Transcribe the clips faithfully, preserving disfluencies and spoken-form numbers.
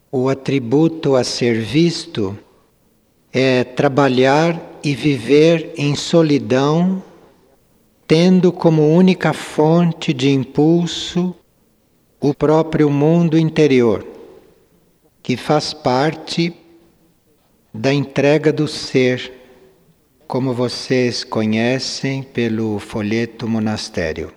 O atributo a ser visto é trabalhar e viver em solidão, tendo como única fonte de impulso o próprio mundo interior, que faz parte da entrega do ser, como vocês conhecem pelo folheto monastério.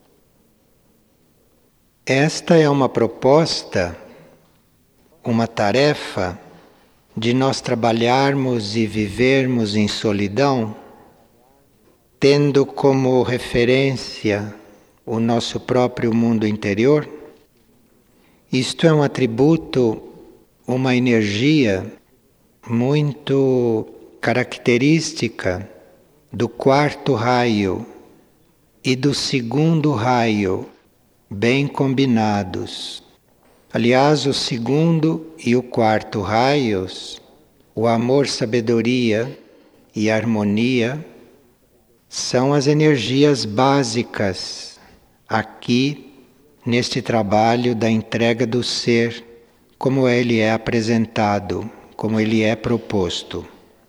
Esta é uma proposta, uma tarefa de nós trabalharmos e vivermos em solidão, tendo como referência o nosso próprio mundo interior. Isto é um atributo, uma energia muito característica do quarto raio e do segundo raio, bem combinados. Aliás, o segundo e o quarto raios, o amor, sabedoria e harmonia, são as energias básicas aqui neste trabalho da entrega do ser, como ele é apresentado, como ele é proposto.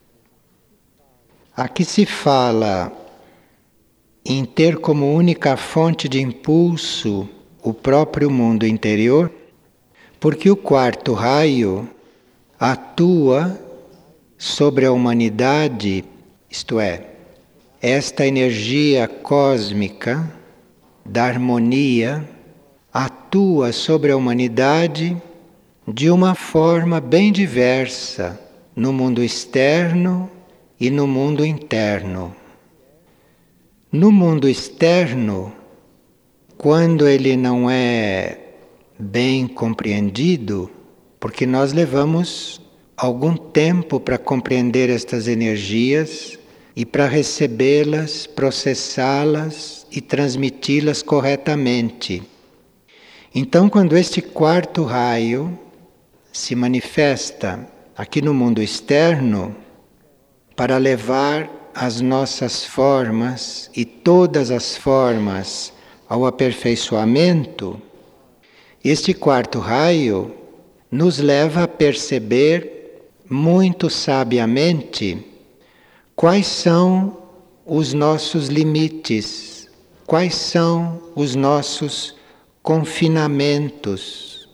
Aqui se fala em ter como única fonte de impulso o próprio mundo interior, porque o quarto raio atua sobre a humanidade, isto é, esta energia cósmica da harmonia atua sobre a humanidade de uma forma bem diversa no mundo externo e no mundo interno. No mundo externo, quando ele não é bem compreendido, porque nós levamos algum tempo para compreender estas energias e para recebê-las, processá-las e transmiti-las corretamente. Então, quando este quarto raio se manifesta aqui no mundo externo para levar as nossas formas e todas as formas ao aperfeiçoamento, este quarto raio nos leva a perceber muito sabiamente quais são os nossos limites, quais são os nossos confinamentos.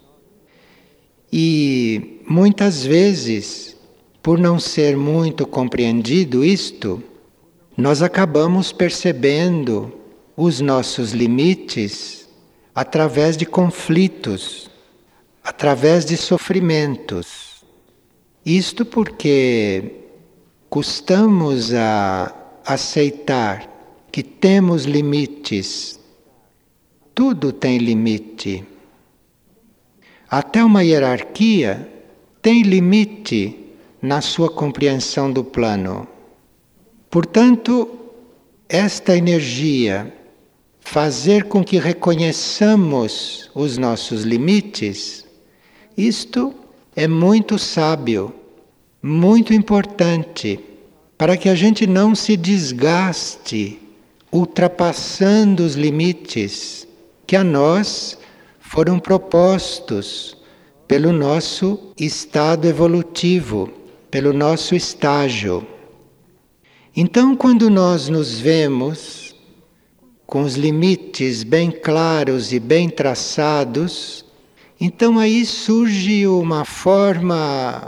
E muitas vezes, por não ser muito compreendido isto, nós acabamos percebendo os nossos limites através de conflitos, através de sofrimentos. Isto porque custamos a aceitar que temos limites. Tudo tem limite. Até uma hierarquia tem limite na sua compreensão do plano. Portanto, esta energia, fazer com que reconheçamos os nossos limites, isto é muito sábio, muito importante, para que a gente não se desgaste ultrapassando os limites que a nós foram propostos pelo nosso estado evolutivo, pelo nosso estágio. Então, quando nós nos vemos com os limites bem claros e bem traçados, então aí surge uma forma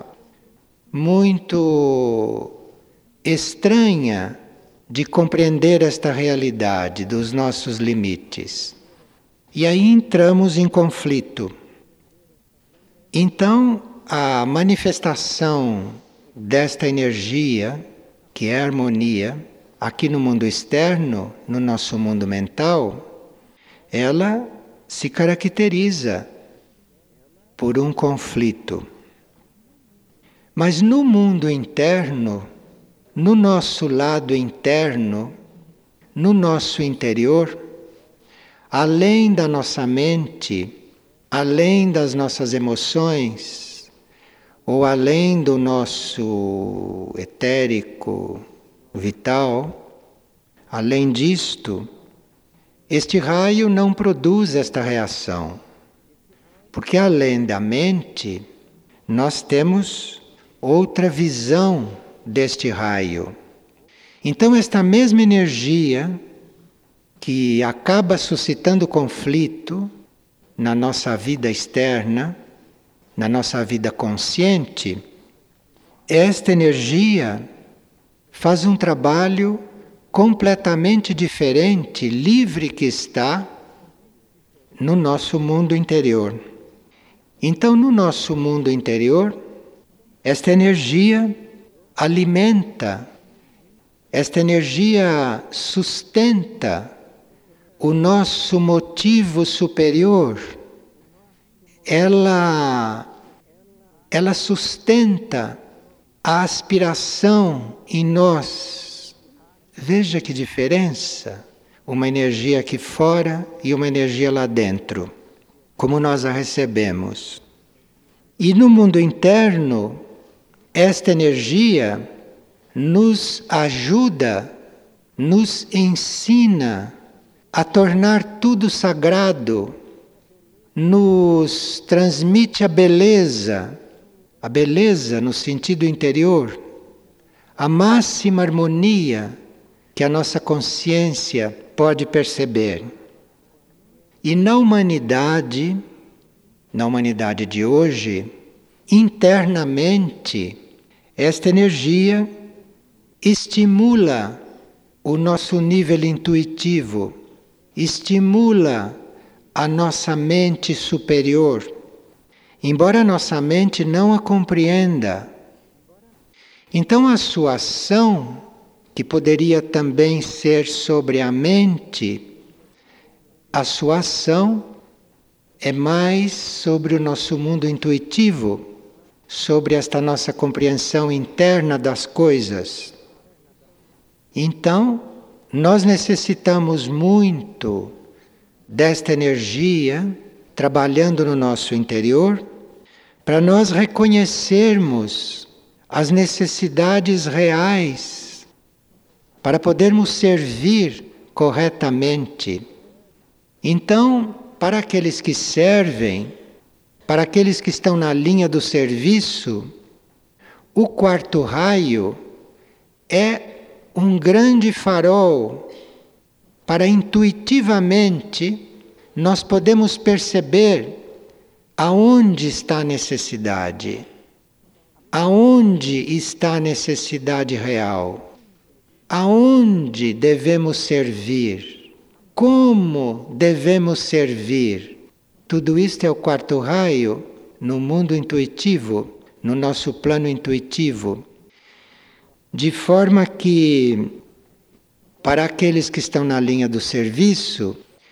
muito estranha de compreender esta realidade dos nossos limites. E aí entramos em conflito. Então, a manifestação desta energia, que é a harmonia, aqui no mundo externo, no nosso mundo mental, ela se caracteriza por um conflito. Mas no mundo interno, no nosso lado interno, no nosso interior, além da nossa mente, além das nossas emoções, ou além do nosso etérico vital, além disto, este raio não produz esta reação. Porque além da mente, nós temos outra visão deste raio. Então, esta mesma energia que acaba suscitando conflito na nossa vida externa, na nossa vida consciente, esta energia faz um trabalho completamente diferente, livre que está, no nosso mundo interior. Então, no nosso mundo interior, esta energia alimenta, esta energia sustenta o nosso motivo superior. Ela, ela sustenta a aspiração em nós. Veja que diferença, uma energia aqui fora e uma energia lá dentro, como nós a recebemos. E no mundo interno, esta energia nos ajuda, nos ensina a tornar tudo sagrado, nos transmite a beleza, a beleza no sentido interior, a máxima harmonia que a nossa consciência pode perceber. E na humanidade, na humanidade de hoje, internamente, esta energia estimula o nosso nível intuitivo, estimula a nossa mente superior, embora a nossa mente não a compreenda. Então, a sua ação, que poderia também ser sobre a mente, a sua ação é mais sobre o nosso mundo intuitivo, sobre esta nossa compreensão interna das coisas. Então, nós necessitamos muito desta energia trabalhando no nosso interior para nós reconhecermos as necessidades reais, para podermos servir corretamente. Então, para aqueles que servem, para aqueles que estão na linha do serviço, o quarto raio é um grande farol para intuitivamente nós podemos perceber aonde está a necessidade, aonde está a necessidade real, aonde devemos servir, como devemos servir. Tudo isto é o quarto raio no mundo intuitivo, no nosso plano intuitivo. De forma que, para aqueles que estão na linha do serviço,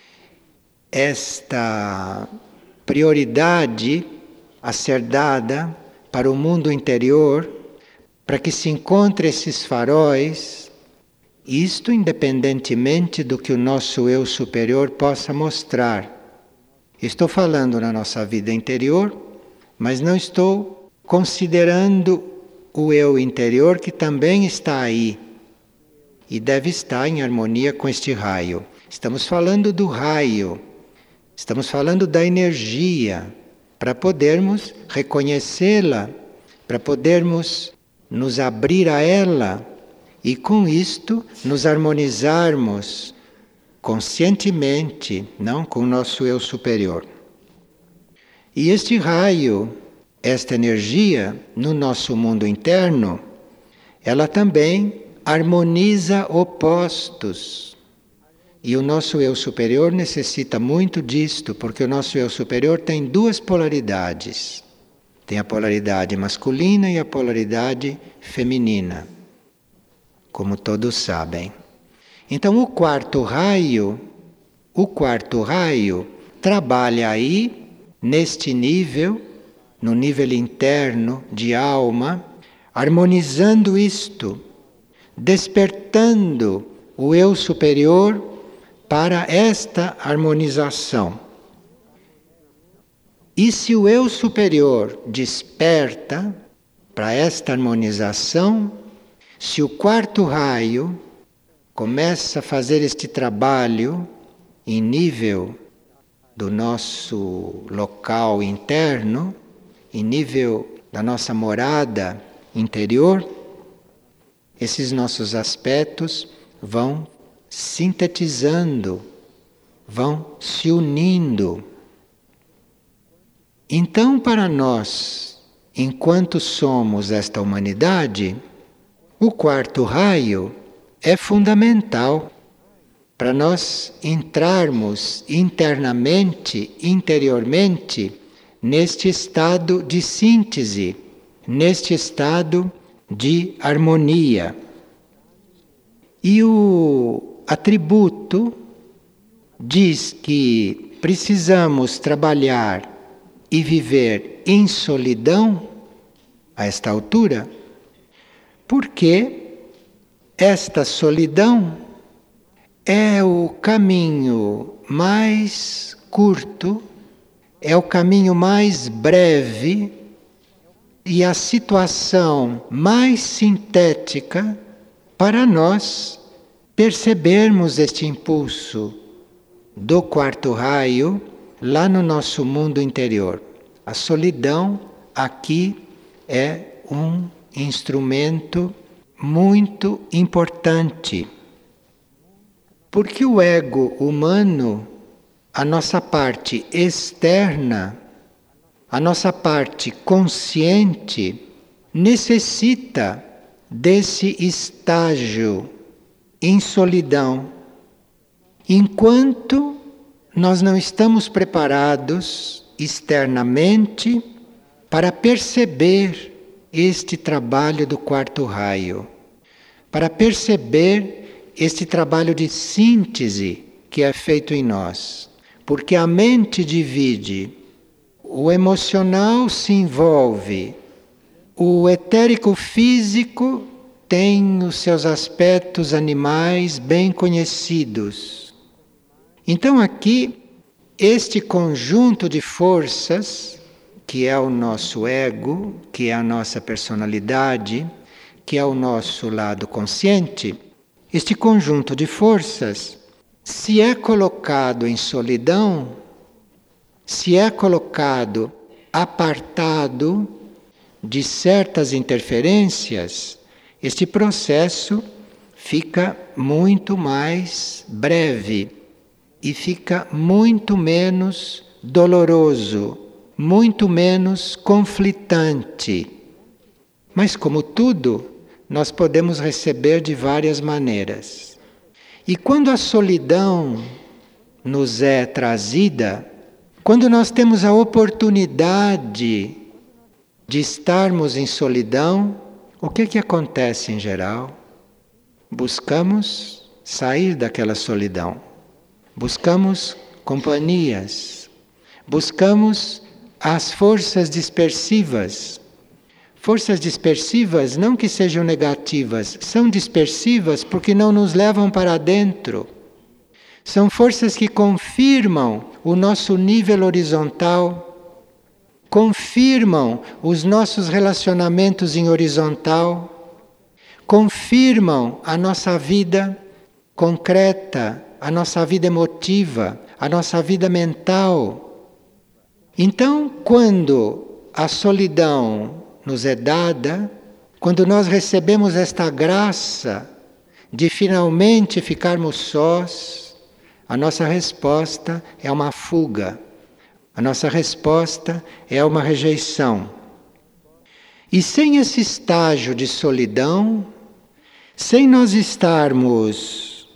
esta prioridade a ser dada para o mundo interior, para que se encontrem esses faróis, isto independentemente do que o nosso eu superior possa mostrar. Estou falando na nossa vida interior, mas não estou considerando o eu interior que também está aí e deve estar em harmonia com este raio. Estamos falando do raio, estamos falando da energia, para podermos reconhecê-la, para podermos nos abrir a ela e com isto nos harmonizarmos conscientemente, não com o nosso eu superior. E este raio, esta energia, no nosso mundo interno, ela também harmoniza opostos. E o nosso eu superior necessita muito disto, porque o nosso eu superior tem duas polaridades. Tem a polaridade masculina e a polaridade feminina, como todos sabem. Então o quarto raio, o quarto raio trabalha aí, neste nível, no nível interno de alma, harmonizando isto, despertando o eu superior para esta harmonização. E se o eu superior desperta para esta harmonização, se o quarto raio começa a fazer este trabalho em nível do nosso local interno, em nível da nossa morada interior, esses nossos aspectos vão sintetizando, vão se unindo. Então, para nós, enquanto somos esta humanidade, o quarto raio é fundamental para nós entrarmos internamente, interiormente, neste estado de síntese, neste estado de harmonia. E o atributo diz que precisamos trabalhar e viver em solidão a esta altura, porque esta solidão é o caminho mais curto, é o caminho mais breve e a situação mais sintética para nós percebermos este impulso do quarto raio lá no nosso mundo interior. A solidão aqui é um instrumento muito importante, porque o ego humano, a nossa parte externa, a nossa parte consciente, necessita desse estágio em solidão, enquanto nós não estamos preparados externamente para perceber este trabalho do quarto raio, para perceber este trabalho de síntese que é feito em nós. Porque a mente divide, o emocional se envolve, o etérico físico tem os seus aspectos animais bem conhecidos. Então aqui, este conjunto de forças, que é o nosso ego, que é a nossa personalidade, que é o nosso lado consciente, este conjunto de forças, se é colocado em solidão, se é colocado apartado de certas interferências, este processo fica muito mais breve e fica muito menos doloroso, muito menos conflitante. Mas, como tudo, nós podemos receber de várias maneiras. E quando a solidão nos é trazida, quando nós temos a oportunidade de estarmos em solidão, o que que acontece em geral? Buscamos sair daquela solidão. Buscamos companhias. Buscamos as forças dispersivas. Forças dispersivas não que sejam negativas, são dispersivas porque não nos levam para dentro. São forças que confirmam o nosso nível horizontal, confirmam os nossos relacionamentos em horizontal, confirmam a nossa vida concreta, a nossa vida emotiva, a nossa vida mental. Então, quando a solidão nos é dada, quando nós recebemos esta graça de finalmente ficarmos sós, a nossa resposta é uma fuga, a nossa resposta é uma rejeição. E sem esse estágio de solidão, sem nós estarmos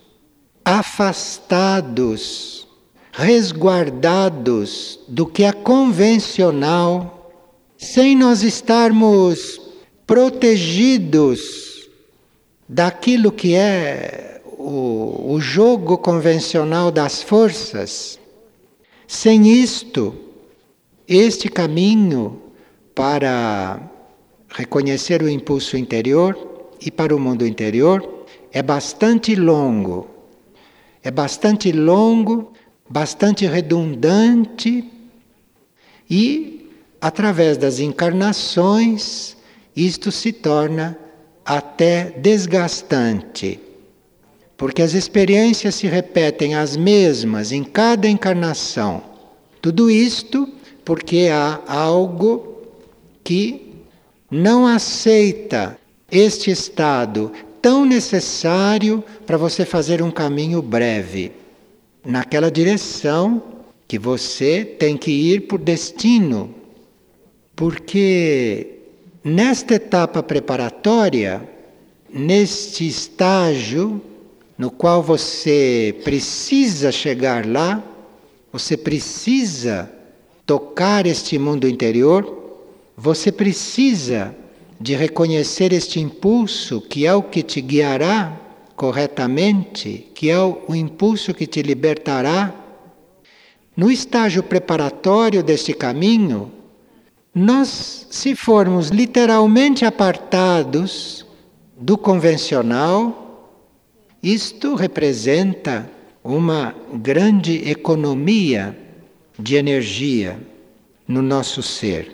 afastados, resguardados do que é convencional, sem nós estarmos protegidos daquilo que é o, o jogo convencional das forças, sem isto, este caminho para reconhecer o impulso interior e para o mundo interior é bastante longo, é bastante longo, bastante redundante e através das encarnações, isto se torna até desgastante. Porque as experiências se repetem as mesmas em cada encarnação. Tudo isto porque há algo que não aceita este estado tão necessário para você fazer um caminho breve, naquela direção que você tem que ir por destino. Porque nesta etapa preparatória, neste estágio no qual você precisa chegar lá, você precisa tocar este mundo interior, você precisa de reconhecer este impulso que é o que te guiará corretamente, que é o, o impulso que te libertará. No estágio preparatório deste caminho, nós, se formos literalmente apartados do convencional, isto representa uma grande economia de energia no nosso ser.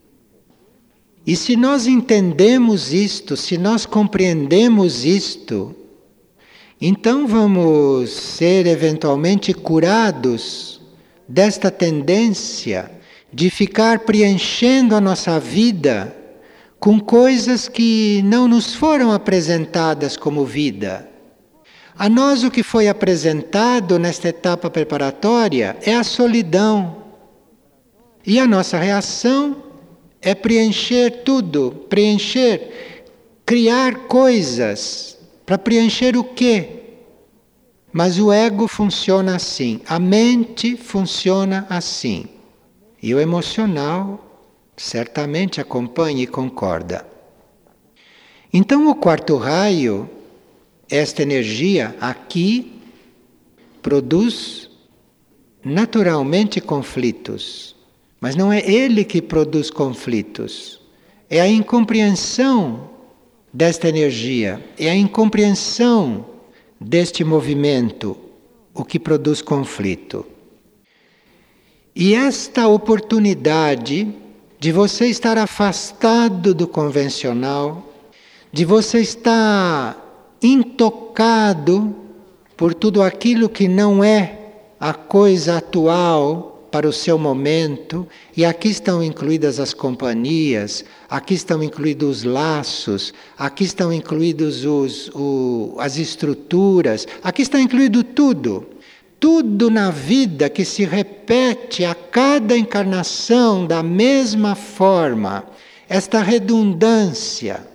E se nós entendemos isto, se nós compreendemos isto, então vamos ser eventualmente curados desta tendência de ficar preenchendo a nossa vida com coisas que não nos foram apresentadas como vida. A nós o que foi apresentado nesta etapa preparatória é a solidão. E a nossa reação é preencher tudo, preencher, criar coisas. Para preencher o quê? Mas o ego funciona assim, a mente funciona assim. E o emocional certamente acompanha e concorda. Então o quarto raio, esta energia aqui, produz naturalmente conflitos. Mas não é ele que produz conflitos. É a incompreensão desta energia, é a incompreensão deste movimento o que produz conflito. E esta oportunidade de você estar afastado do convencional, de você estar intocado por tudo aquilo que não é a coisa atual para o seu momento, e aqui estão incluídas as companhias, aqui estão incluídos os laços, aqui estão incluídos os, o, as estruturas, aqui está incluído tudo. Tudo na vida que se repete a cada encarnação da mesma forma, esta redundância.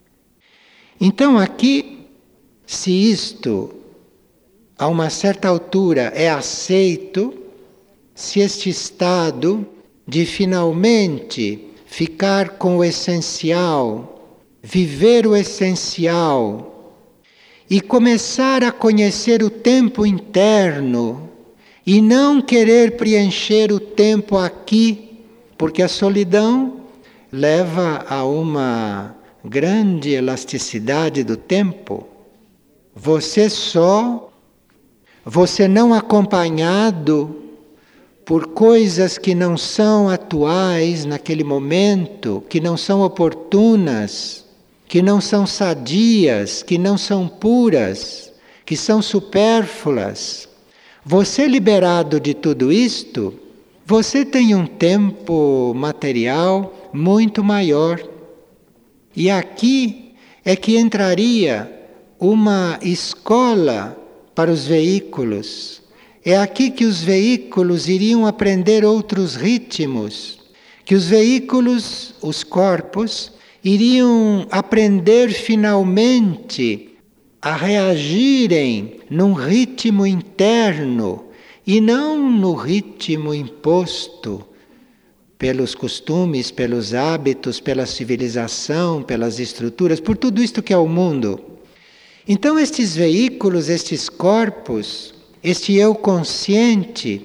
Então aqui, se isto a uma certa altura é aceito, se este estado de finalmente ficar com o essencial, viver o essencial, e começar a conhecer o tempo interno e não querer preencher o tempo aqui, porque a solidão leva a uma grande elasticidade do tempo. Você só, você não acompanhado por coisas que não são atuais naquele momento, que não são oportunas, que não são sadias, que não são puras, que são supérfluas. Você liberado de tudo isto, você tem um tempo material muito maior. E aqui é que entraria uma escola para os veículos. É aqui que os veículos iriam aprender outros ritmos, que os veículos, os corpos, iriam aprender finalmente a reagirem num ritmo interno e não no ritmo imposto pelos costumes, pelos hábitos, pela civilização, pelas estruturas, por tudo isto que é o mundo. Então estes veículos, estes corpos, este eu consciente,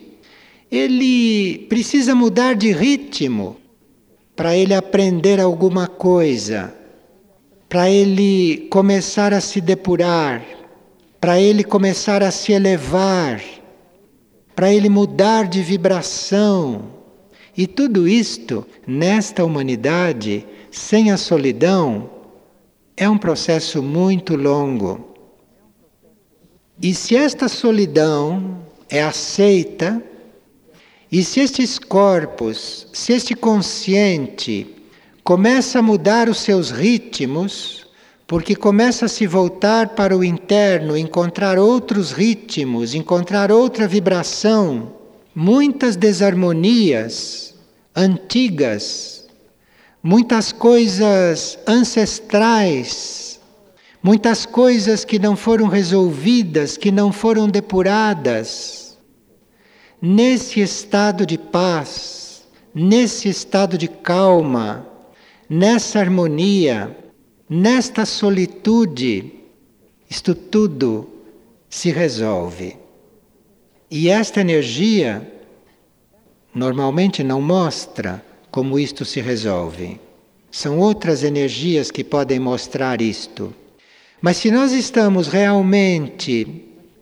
ele precisa mudar de ritmo para ele aprender alguma coisa, para ele começar a se depurar, para ele começar a se elevar, para ele mudar de vibração. E tudo isto, nesta humanidade, sem a solidão, é um processo muito longo. E se esta solidão é aceita, e se estes corpos, se este consciente começa a mudar os seus ritmos, porque começa a se voltar para o interno, encontrar outros ritmos, encontrar outra vibração, muitas desarmonias antigas, muitas coisas ancestrais, muitas coisas que não foram resolvidas, que não foram depuradas. Nesse estado de paz, nesse estado de calma, nessa harmonia, nesta solitude, isto tudo se resolve. E esta energia normalmente não mostra como isto se resolve. São outras energias que podem mostrar isto. Mas se nós estamos realmente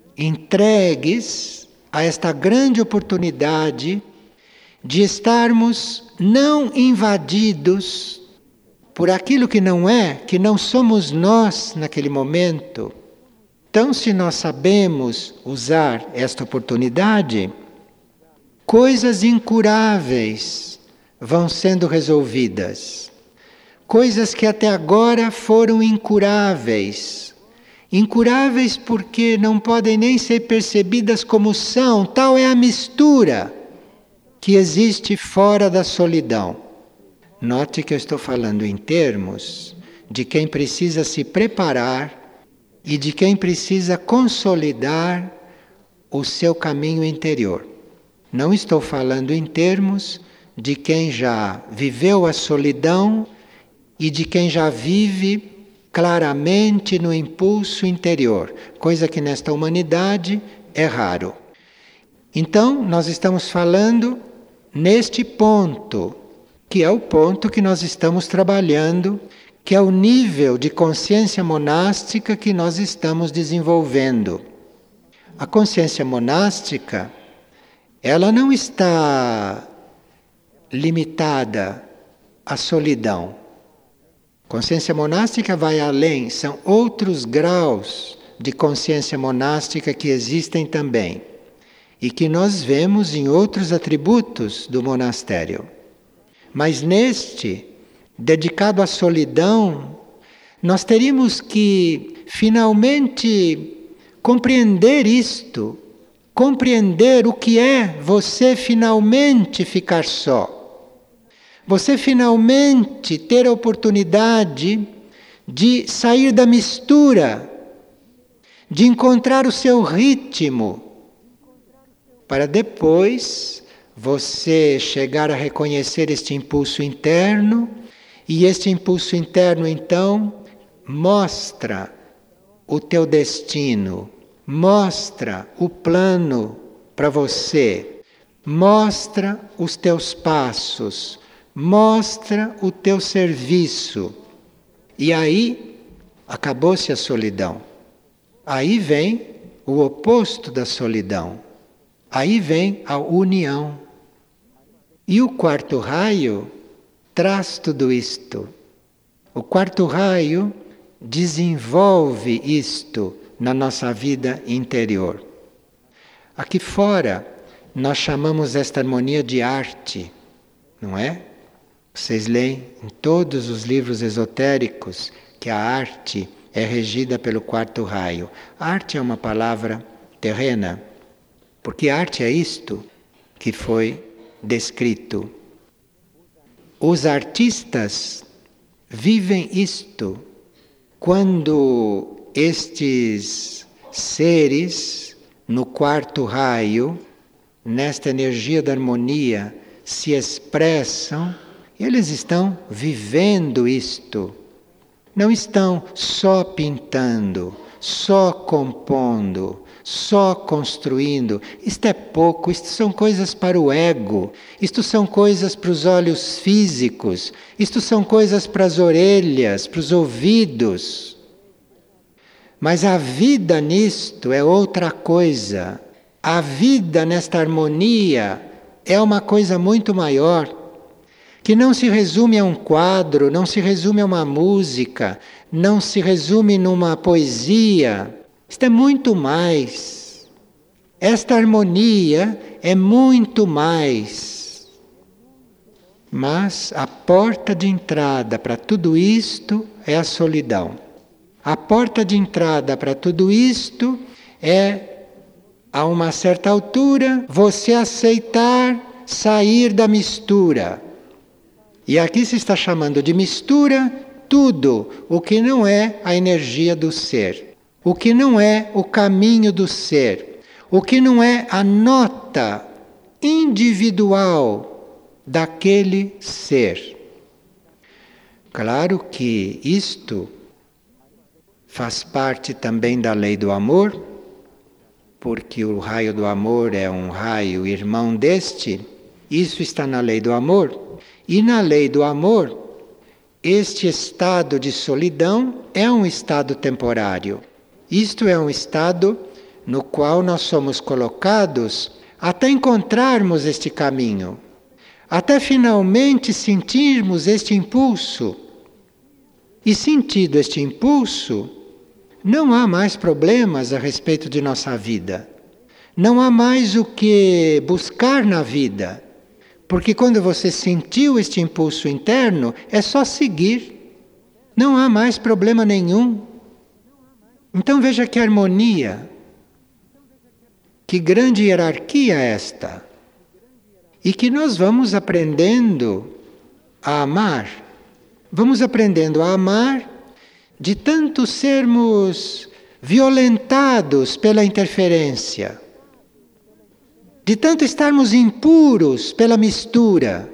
entregues a esta grande oportunidade de estarmos não invadidos por aquilo que não é, que não somos nós naquele momento. Então, se nós sabemos usar esta oportunidade, coisas incuráveis vão sendo resolvidas. Coisas que até agora foram incuráveis. Incuráveis porque não podem nem ser percebidas como são, tal é a mistura que existe fora da solidão. Note que eu estou falando em termos de quem precisa se preparar e de quem precisa consolidar o seu caminho interior. Não estou falando em termos de quem já viveu a solidão e de quem já vive claramente no impulso interior, coisa que nesta humanidade é raro. Então, nós estamos falando neste ponto, que é o ponto que nós estamos trabalhando, que é o nível de consciência monástica que nós estamos desenvolvendo. A consciência monástica, ela não está limitada à solidão. Consciência monástica vai além, são outros graus de consciência monástica que existem também e que nós vemos em outros atributos do monastério. Mas neste, dedicado à solidão, nós teríamos que finalmente compreender isto, compreender o que é você finalmente ficar só. Você finalmente ter a oportunidade de sair da mistura, de encontrar o seu ritmo, para depois você chegar a reconhecer este impulso interno, e este impulso interno então mostra o teu destino, mostra o plano para você, mostra os teus passos, mostra o teu serviço. E aí acabou-se a solidão. Aí vem o oposto da solidão. Aí vem a união. E o quarto raio traz tudo isto. O quarto raio desenvolve isto na nossa vida interior. Aqui fora, nós chamamos esta harmonia de arte, não é? Vocês leem em todos os livros esotéricos que a arte é regida pelo quarto raio. Arte é uma palavra terrena, porque arte é isto que foi descrito. Os artistas vivem isto. Quando estes seres no quarto raio, nesta energia da harmonia, se expressam, eles estão vivendo isto. Não estão só pintando, só compondo, só construindo. Isto é pouco, isto são coisas para o ego, isto são coisas para os olhos físicos, isto são coisas para as orelhas, para os ouvidos. Mas a vida nisto é outra coisa. A vida nesta harmonia é uma coisa muito maior, que não se resume a um quadro, não se resume a uma música, não se resume numa poesia. Isto é muito mais. Esta harmonia é muito mais. Mas a porta de entrada para tudo isto é a solidão. A porta de entrada para tudo isto é, a uma certa altura, você aceitar sair da mistura. E aqui se está chamando de mistura tudo o que não é a energia do ser, o que não é o caminho do ser, o que não é a nota individual daquele ser. Claro que isto faz parte também da lei do amor, porque o raio do amor é um raio irmão deste, isso está na lei do amor. E na lei do amor, este estado de solidão é um estado temporário. Isto é um estado no qual nós somos colocados até encontrarmos este caminho, até finalmente sentirmos este impulso. E sentido este impulso, não há mais problemas a respeito de nossa vida. Não há mais o que buscar na vida. Porque quando você sentiu este impulso interno, é só seguir. Não há mais problema nenhum. Então veja que harmonia, que grande hierarquia esta. E que nós vamos aprendendo a amar. Vamos aprendendo a amar de tanto sermos violentados pela interferência, de tanto estarmos impuros pela mistura.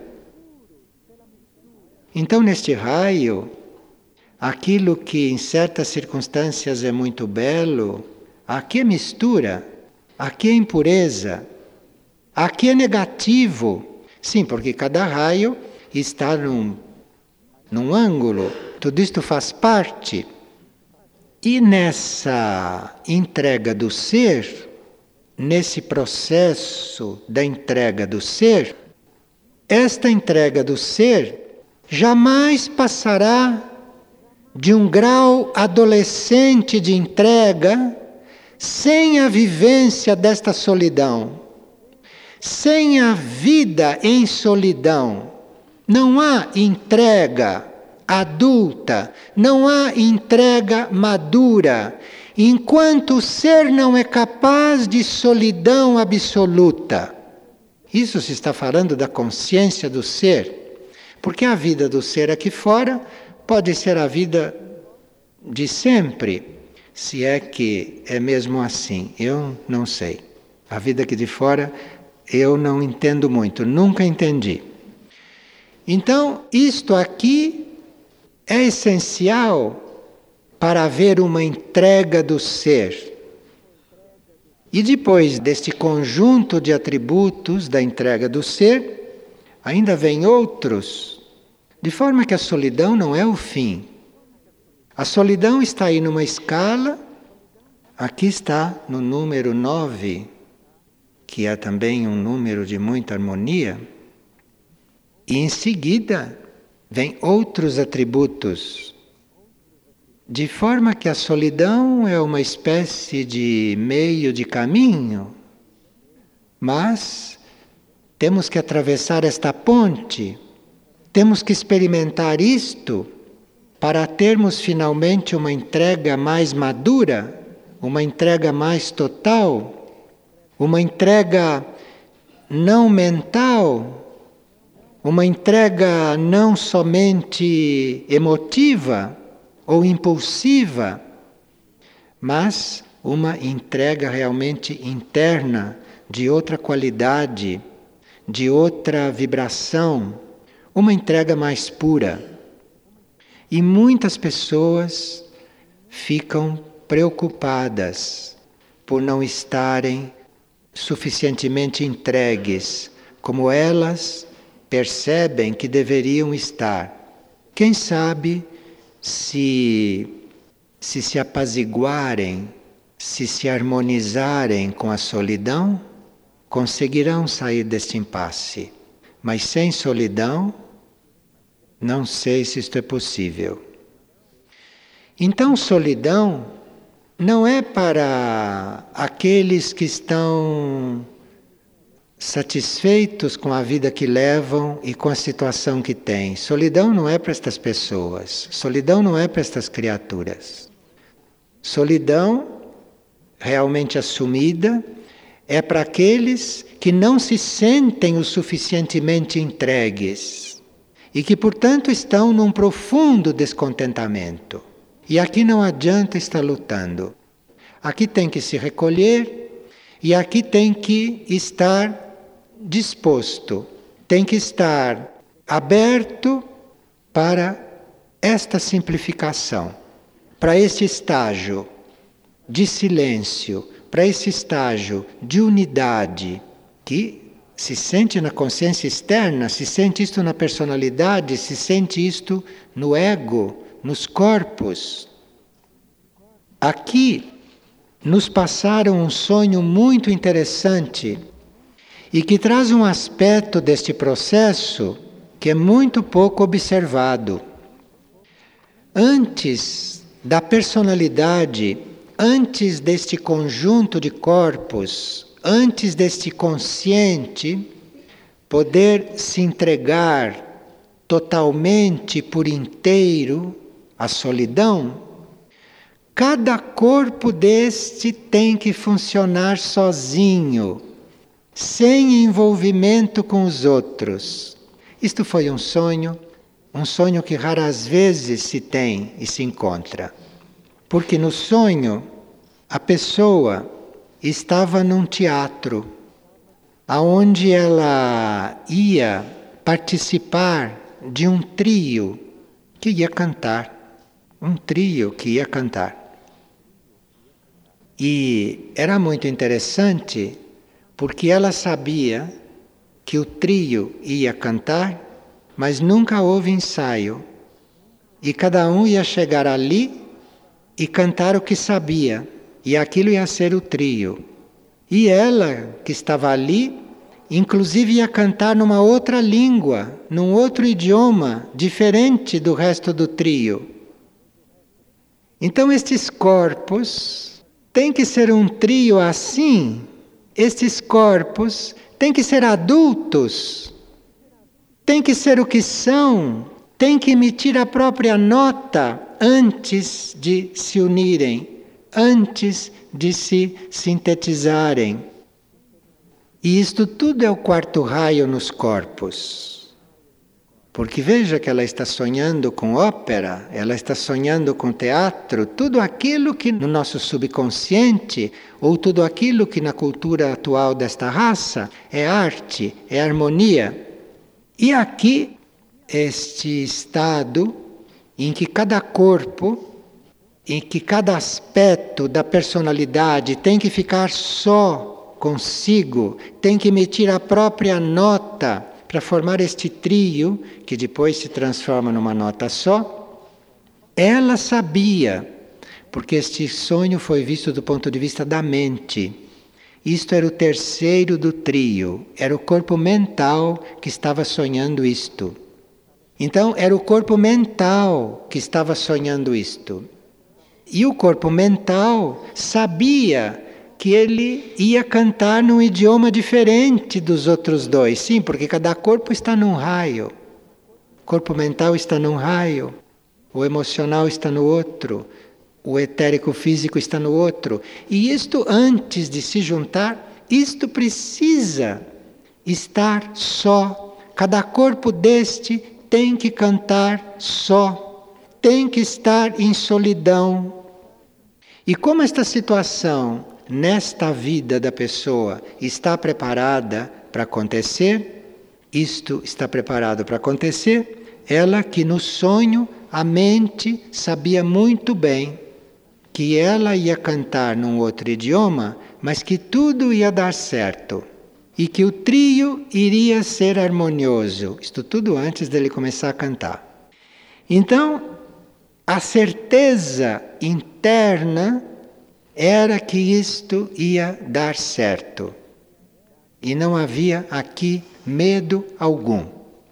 Então, neste raio, aquilo que em certas circunstâncias é muito belo, aqui é mistura, aqui é impureza, aqui é negativo. Sim, porque cada raio está num, num ângulo, tudo isto faz parte. E nessa entrega do ser, nesse processo da entrega do ser, esta entrega do ser jamais passará de um grau adolescente de entrega sem a vivência desta solidão, sem a vida em solidão. Não há entrega adulta, não há entrega madura, enquanto o ser não é capaz de solidão absoluta. Isso se está falando da consciência do ser, porque a vida do ser aqui fora pode ser a vida de sempre, se é que é mesmo assim, eu não sei. A vida aqui de fora eu não entendo muito, nunca entendi. Então, isto aqui é essencial para haver uma entrega do ser. E depois deste conjunto de atributos da entrega do ser, ainda vem outros, de forma que a solidão não é o fim. A solidão está aí numa escala, aqui está no número nove, que é também um número de muita harmonia, e em seguida vem outros atributos, de forma que a solidão é uma espécie de meio de caminho, mas temos que atravessar esta ponte, temos que experimentar isto para termos finalmente uma entrega mais madura, uma entrega mais total, uma entrega não mental, uma entrega não somente emotiva ou impulsiva, mas uma entrega realmente interna, de outra qualidade, de outra vibração, uma entrega mais pura. E muitas pessoas ficam preocupadas por não estarem suficientemente entregues, como elas percebem que deveriam estar. Quem sabe se se, se apaziguarem, se se harmonizarem com a solidão, conseguirão sair deste impasse. Mas sem solidão, não sei se isto é possível. Então, solidão não é para aqueles que estão satisfeitos com a vida que levam e com a situação que têm. Solidão não é para estas pessoas, solidão não é para estas criaturas. Solidão, realmente assumida, é para aqueles que não se sentem o suficientemente entregues e que, portanto, estão num profundo descontentamento. E aqui não adianta estar lutando. Aqui tem que se recolher e aqui tem que estar disposto, tem que estar aberto para esta simplificação, para este estágio de silêncio, para esse estágio de unidade que se sente na consciência externa, se sente isto na personalidade, se sente isto no ego, nos corpos. Aqui nos passaram um sonho muito interessante e que traz um aspecto deste processo que é muito pouco observado. Antes da personalidade, antes deste conjunto de corpos, antes deste consciente poder se entregar totalmente por inteiro à solidão, cada corpo deste tem que funcionar sozinho, sem envolvimento com os outros. Isto foi um sonho, um sonho que raras vezes se tem e se encontra. Porque no sonho, a pessoa estava num teatro, aonde ela ia participar de um trio que ia cantar. Um trio que ia cantar. E era muito interessante, porque ela sabia que o trio ia cantar, mas nunca houve ensaio. E cada um ia chegar ali e cantar o que sabia, e aquilo ia ser o trio. E ela, que estava ali, inclusive ia cantar numa outra língua, num outro idioma, diferente do resto do trio. Então estes corpos têm que ser um trio assim, estes corpos têm que ser adultos, têm que ser o que são, têm que emitir a própria nota antes de se unirem, antes de se sintetizarem. E isto tudo é o quarto raio nos corpos. Porque veja que ela está sonhando com ópera, ela está sonhando com teatro, tudo aquilo que no nosso subconsciente, ou tudo aquilo que na cultura atual desta raça é arte, é harmonia. E aqui, este estado em que cada corpo, em que cada aspecto da personalidade tem que ficar só consigo, tem que emitir a própria nota para formar este trio, que depois se transforma numa nota só, ela sabia, porque este sonho foi visto do ponto de vista da mente. Isto era o terceiro do trio, era o corpo mental que estava sonhando isto. Então, era o corpo mental que estava sonhando isto. E o corpo mental sabia que ele ia cantar num idioma diferente dos outros dois. Sim, porque cada corpo está num raio. O corpo mental está num raio, o emocional está no outro, o etérico físico está no outro. E isto, antes de se juntar, isto precisa estar só. Cada corpo deste tem que cantar só, tem que estar em solidão. E como esta situação nesta vida da pessoa está preparada para acontecer, isto está preparado para acontecer, ela que no sonho a mente sabia muito bem que ela ia cantar num outro idioma, mas que tudo ia dar certo e que o trio iria ser harmonioso. Isto tudo antes dele começar a cantar. Então, a certeza interna era que isto ia dar certo. E não havia aqui medo algum.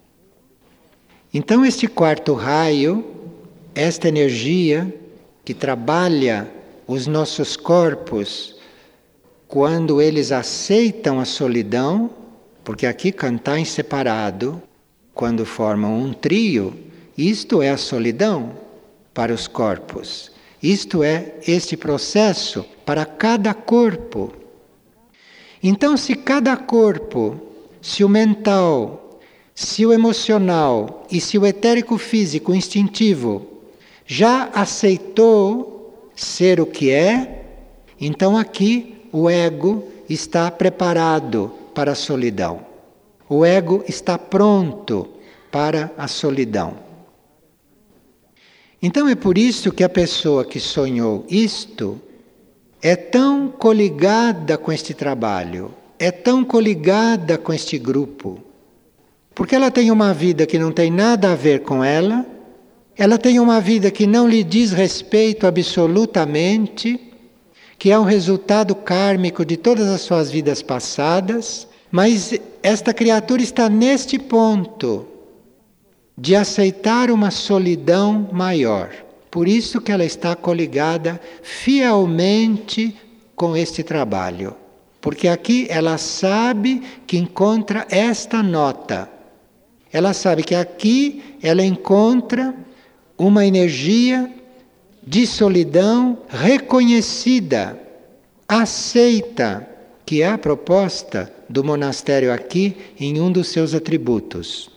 Então este quarto raio, esta energia que trabalha os nossos corpos quando eles aceitam a solidão, Porque aqui cantar em separado, quando formam um trio, isto é a solidão para os corpos. Isto é este processo para cada corpo. Então, se cada corpo, se o mental, se o emocional e se o etérico físico instintivo já aceitou ser o que é, então aqui o ego está preparado para a solidão. O ego está pronto para a solidão. Então é por isso que a pessoa que sonhou isto é tão coligada com este trabalho, é tão coligada com este grupo, porque ela tem uma vida que não tem nada a ver com ela, ela tem uma vida que não lhe diz respeito absolutamente, que é um resultado kármico de todas as suas vidas passadas, mas esta criatura está neste ponto de aceitar uma solidão maior. Por isso que ela está coligada fielmente com este trabalho. Porque aqui ela sabe que encontra esta nota. Ela sabe que aqui ela encontra uma energia de solidão reconhecida, aceita, que é a proposta do monastério aqui em um dos seus atributos.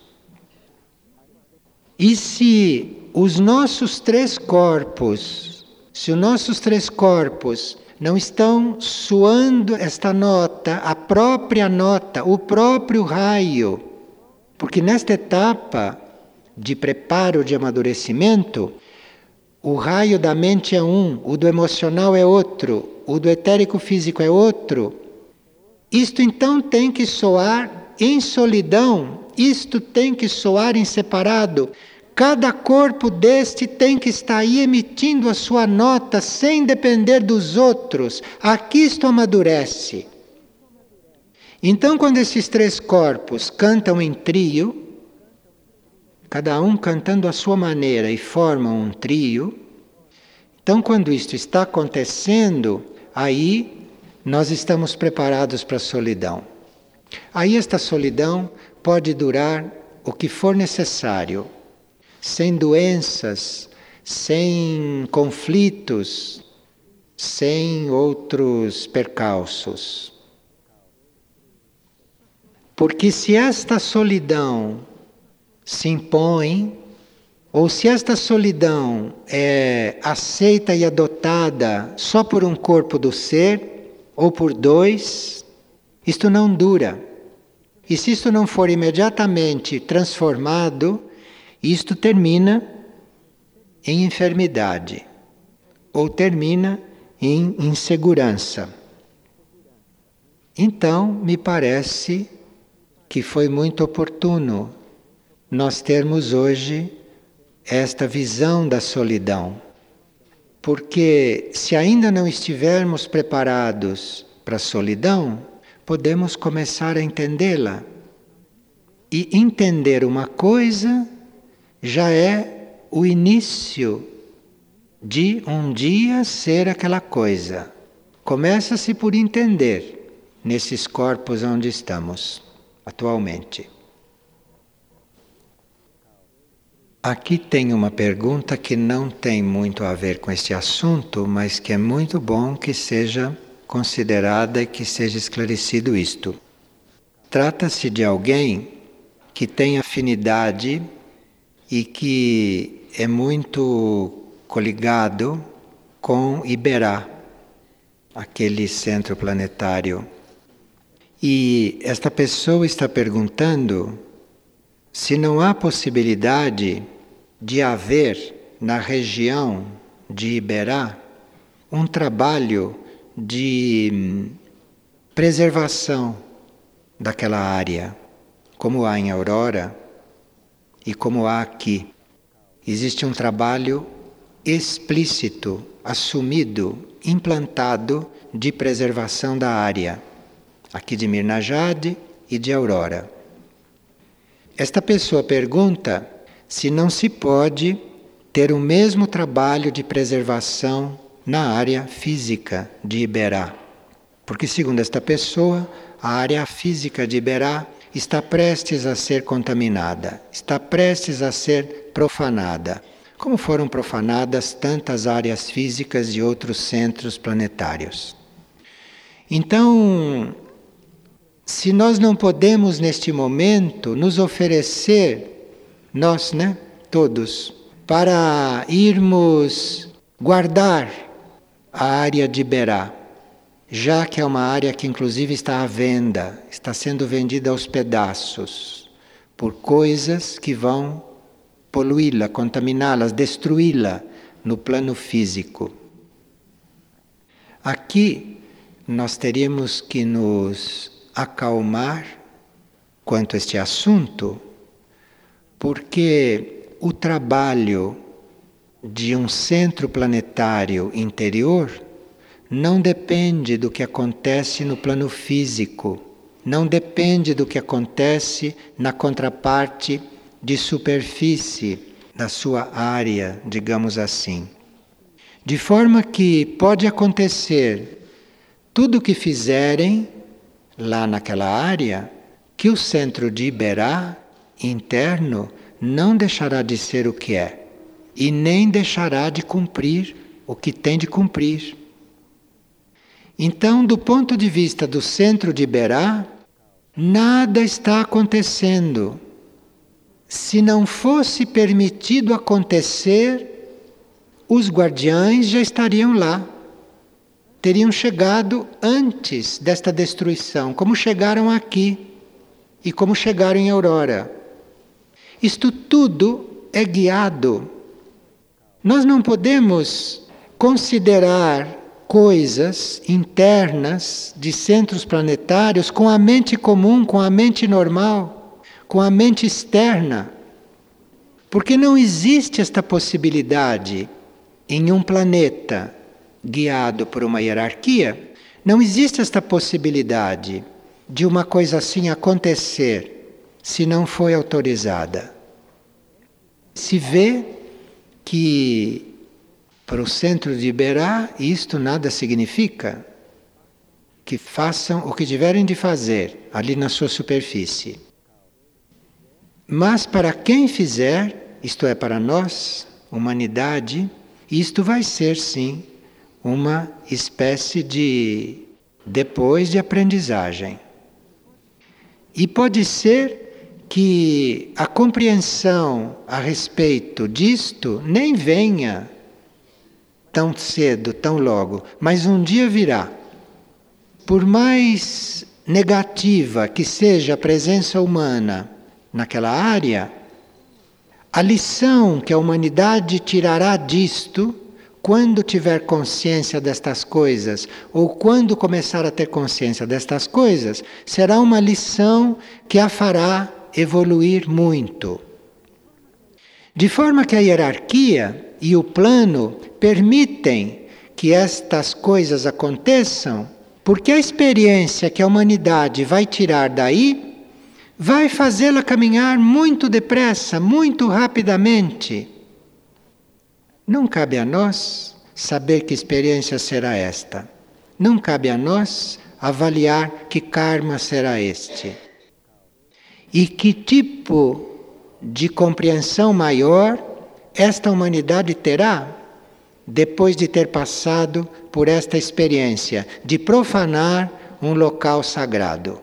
E se os nossos três corpos, se os nossos três corpos não estão soando esta nota, a própria nota, o próprio raio, porque nesta etapa de preparo de amadurecimento, o raio da mente é um, o do emocional é outro, o do etérico físico é outro. Isto então tem que soar em solidão, isto tem que soar em separado. Cada corpo deste tem que estar aí emitindo a sua nota sem depender dos outros. Aqui isto amadurece. Então, quando esses três corpos cantam em trio, cada um cantando à sua maneira e formam um trio, então quando isto está acontecendo, aí nós estamos preparados para a solidão. Aí esta solidão pode durar o que for necessário, sem doenças, sem conflitos, sem outros percalços. Porque se esta solidão se impõe, ou se esta solidão é aceita e adotada só por um corpo do ser, ou por dois, isto não dura. E se isto não for imediatamente transformado, isto termina em enfermidade, ou termina em insegurança. Então, me parece que foi muito oportuno nós termos hoje esta visão da solidão. Porque se ainda não estivermos preparados para a solidão, podemos começar a entendê-la. E entender uma coisa já é o início de um dia ser aquela coisa. Começa-se por entender nesses corpos onde estamos atualmente. Aqui tem uma pergunta que não tem muito a ver com este assunto, mas que é muito bom que seja considerada e que seja esclarecido isto. Trata-se de alguém que tem afinidade e que é muito coligado com Iberá, aquele centro planetário. E esta pessoa está perguntando se não há possibilidade de haver na região de Iberá um trabalho de preservação daquela área, como há em Aurora e como há aqui. Existe um trabalho explícito, assumido, implantado de preservação da área, aqui de Mirnajade e de Aurora. Esta pessoa pergunta se não se pode ter o mesmo trabalho de preservação na área física de Iberá. Porque, segundo esta pessoa, a área física de Iberá está prestes a ser contaminada, está prestes a ser profanada, como foram profanadas tantas áreas físicas de outros centros planetários. Então, se nós não podemos neste momento nos oferecer, nós, né, todos, para irmos guardar a área de Iberá, já que é uma área que inclusive está à venda, está sendo vendida aos pedaços, por coisas que vão poluí-la, contaminá-la, destruí-la no plano físico. Aqui nós teríamos que nos acalmar quanto a este assunto, porque o trabalho de um centro planetário interior não depende do que acontece no plano físico, não depende do que acontece na contraparte de superfície da sua área, digamos assim. De forma que pode acontecer tudo o que fizerem lá naquela área, que o centro de Iberá interno não deixará de ser o que é, e nem deixará de cumprir o que tem de cumprir. Então, do ponto de vista do centro de Iberá, nada está acontecendo. Se não fosse permitido acontecer, os guardiães já estariam lá. Teriam chegado antes desta destruição, como chegaram aqui e como chegaram em Aurora. Isto tudo é guiado. Nós não podemos considerar coisas internas de centros planetários com a mente comum, com a mente normal, com a mente externa. Porque não existe esta possibilidade em um planeta guiado por uma hierarquia, não existe esta possibilidade de uma coisa assim acontecer se não foi autorizada. Se vê que para o centro de Iberá isto nada significa, que façam o que tiverem de fazer ali na sua superfície. Mas para quem fizer, isto é, para nós, humanidade, isto vai ser sim uma espécie de depois de aprendizagem. E pode ser que a compreensão a respeito disto nem venha tão cedo, tão logo, mas um dia virá. Por mais negativa que seja a presença humana naquela área, a lição que a humanidade tirará disto, quando tiver consciência destas coisas, ou quando começar a ter consciência destas coisas, será uma lição que a fará evoluir muito. De forma que a hierarquia e o plano permitem que estas coisas aconteçam, porque a experiência que a humanidade vai tirar daí vai fazê-la caminhar muito depressa, muito rapidamente. Não cabe a nós saber que experiência será esta. Não cabe a nós avaliar que karma será este. E que tipo de compreensão maior esta humanidade terá depois de ter passado por esta experiência de profanar um local sagrado,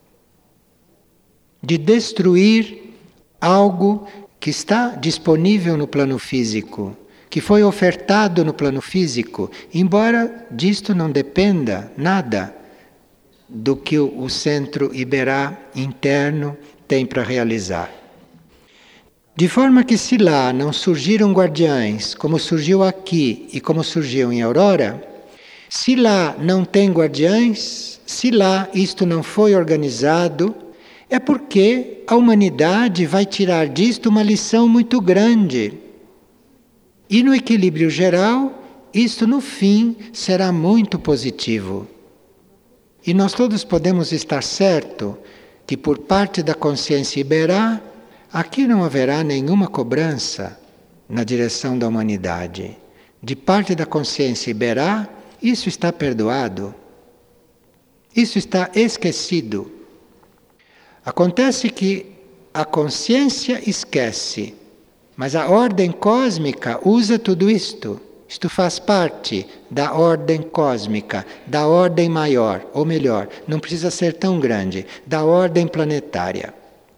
de destruir algo que está disponível no plano físico, que foi ofertado no plano físico, embora disto não dependa nada do que o centro Iberá interno tem para realizar. De forma que se lá não surgiram guardiães, como surgiu aqui e como surgiu em Aurora, se lá não tem guardiães, se lá isto não foi organizado, é porque a humanidade vai tirar disto uma lição muito grande. E no equilíbrio geral, isto no fim será muito positivo. E nós todos podemos estar certos que por parte da consciência Iberá, aqui não haverá nenhuma cobrança na direção da humanidade. De parte da consciência Iberá, isso está perdoado. Isso está esquecido. Acontece que a consciência esquece, mas a ordem cósmica usa tudo isto. Isto faz parte da ordem cósmica, da ordem maior, ou melhor, não precisa ser tão grande, da ordem planetária.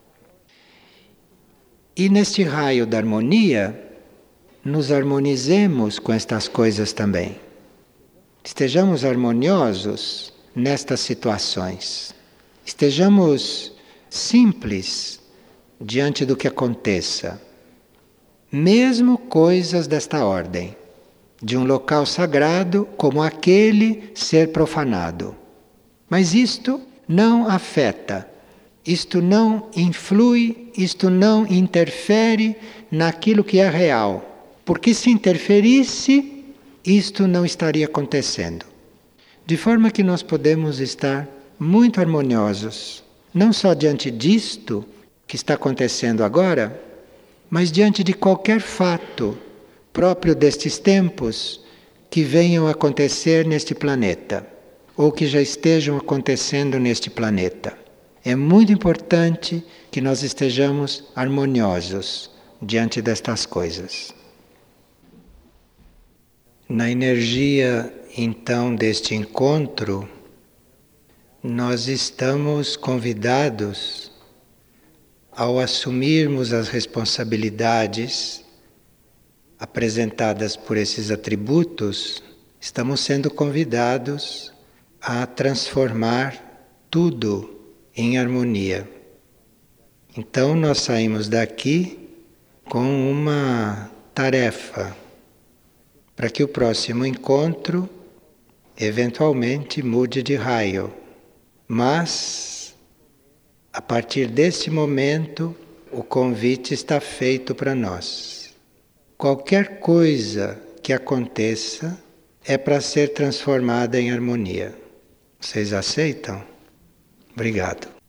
E neste raio da harmonia, nos harmonizemos com estas coisas também. Estejamos harmoniosos nestas situações. Estejamos simples diante do que aconteça. Mesmo coisas desta ordem, de um local sagrado como aquele ser profanado. Mas isto não afeta, isto não influi, isto não interfere naquilo que é real. Porque se interferisse, isto não estaria acontecendo. De forma que nós podemos estar muito harmoniosos, não só diante disto que está acontecendo agora, mas diante de qualquer fato próprio destes tempos que venham a acontecer neste planeta, ou que já estejam acontecendo neste planeta. É muito importante que nós estejamos harmoniosos diante destas coisas. Na energia, então, deste encontro, nós estamos convidados, ao assumirmos as responsabilidades apresentadas por esses atributos, estamos sendo convidados a transformar tudo em harmonia. Então nós saímos daqui com uma tarefa para que o próximo encontro eventualmente mude de raio. Mas, a partir deste momento, o convite está feito para nós. Qualquer coisa que aconteça é para ser transformada em harmonia. Vocês aceitam? Obrigado.